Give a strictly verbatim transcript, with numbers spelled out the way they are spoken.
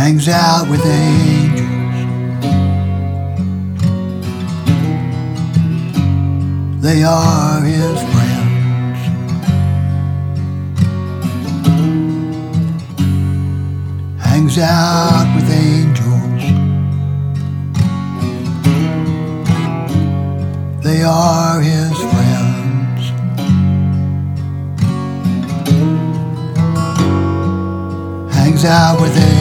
hangs out with angels. They are his friends. Hangs out with angels. They are his friends. Hangs out with angels.